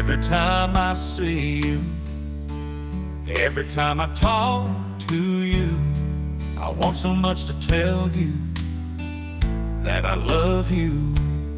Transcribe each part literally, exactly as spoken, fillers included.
Every time I see you, every time I talk to you, I want so much to tell you that I love you.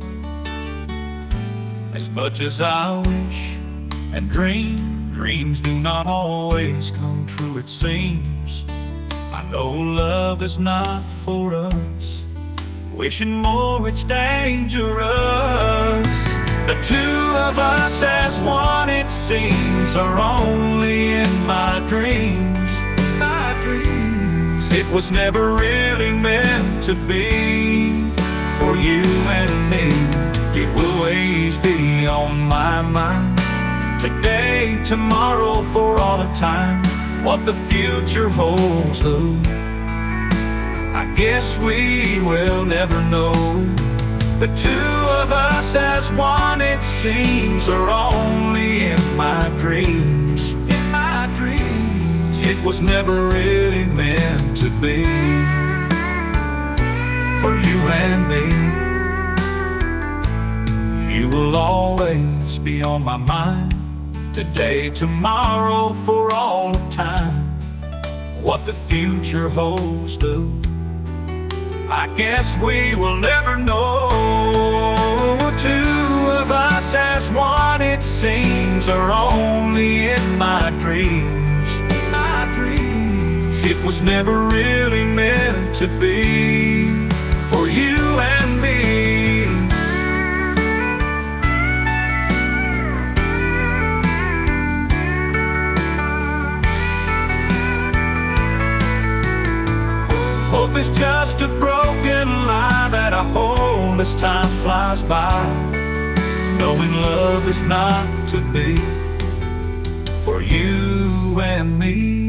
As much as I wish and dream, dreams do not always come true, it seems. I know love is not for us, wishing more it's dangerous. The two of us as one, it seems, are only in my dreams. My dreams. It was never really meant to be for you and me. It will always be on my mind, today, tomorrow, for all the time. What the future holds, though, I guess we will never know. The two of us as one, it seems, are only in my dreams. In my dreams. It was never really meant to be for you and me. You will always be on my mind, today, tomorrow, for all of time. What the future holds, though, I guess we will never know. Two of us as one, it seems, are only in my dreams. My dreams. It was never really meant to be for you and me. Hope is just a broken lie that I hold as time flies by, knowing love is not to be for you and me.